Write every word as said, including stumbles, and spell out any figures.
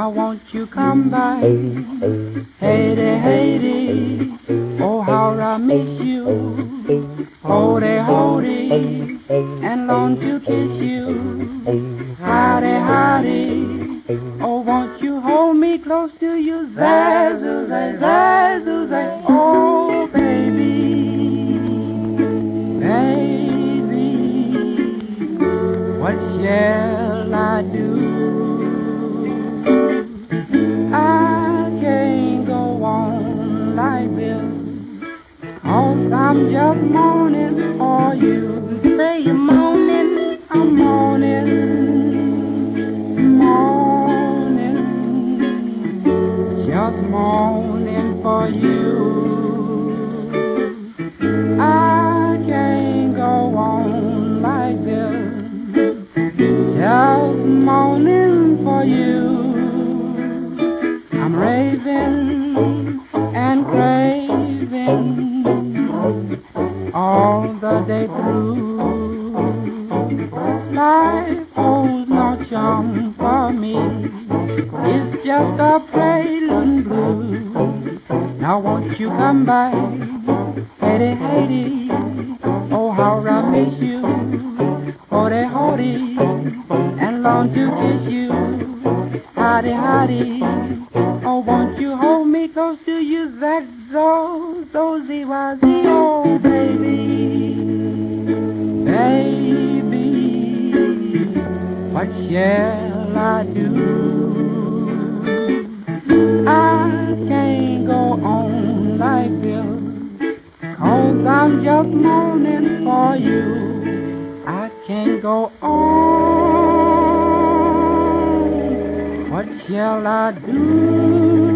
Now won't you come back? Haiti, Haiti, oh how I miss you. Hody, hody, and long to kiss you. Howdy, howdy, oh won't you hold me close to you. Zazu, zay, zazu, zay, oh baby, baby, what shall I do? I can't go on like this, 'cause I'm just mourning for you. Say you're mourning, I'm mourning, mourning, just mourning for you. I can't go on like this, just mourning for you. I'm raving and craving all the day through. Life holds no charm for me, it's just a prelude blue. Now won't you come back, Haiti, Haiti, oh how I miss you. Hody, hody, and long to kiss you. Howdy, howdy, oh won't you hold me close to you. That's so, so z-y-z, oh baby, baby, what shall I do? I can't go on like this, 'cause I'm just mourning for you. I can't go on, what shall I do?